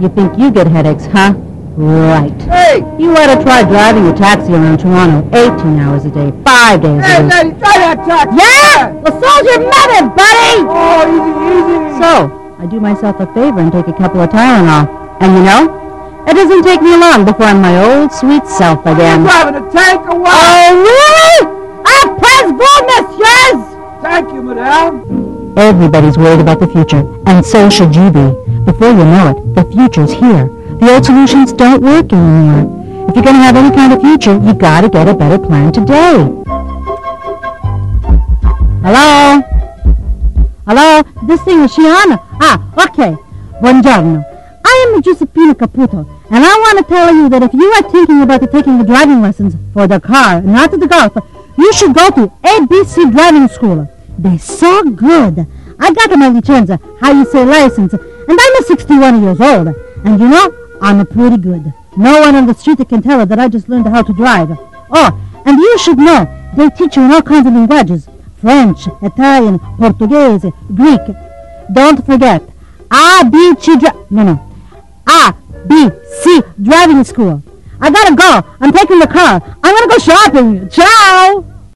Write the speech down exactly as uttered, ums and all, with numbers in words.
You think you get headaches, huh? Right. Hey! You ought to try driving a taxi around Toronto eighteen hours a day, five days Hey, a week. lady, try that taxi! Yeah? Well, so's your mother, buddy! Oh, easy, easy! So, I do myself a favor and take a couple of Tylenol. And you know, it doesn't take me long before I'm my old sweet self again. You driving a tank or what? Oh, really? A press vous, messieurs! Thank you, madame. Everybody's worried about the future, and so should you be. Before you know it, the future's here. The old solutions don't work anymore. If you're going to have any kind of future, you got to get a better plan today. Hello? Hello? This thing is Shiana. Ah, okay. Buongiorno. I am Giuseppina Caputo, and I want to tell you that if you are thinking about taking the driving lessons for the car, not the golf, you should go to A B C Driving School. They're so good. I got my license, how you say license, and I'm a sixty-one years old. And you know, I'm a pretty good. No one on the street can tell that I just learned how to drive. Oh, and you should know, they teach you in all kinds of languages. French, Italian, Portuguese, Greek. Don't forget, A B C dri- No, no. A B C Driving School. I gotta go. I'm taking the car. I'm gonna go shopping. Ciao!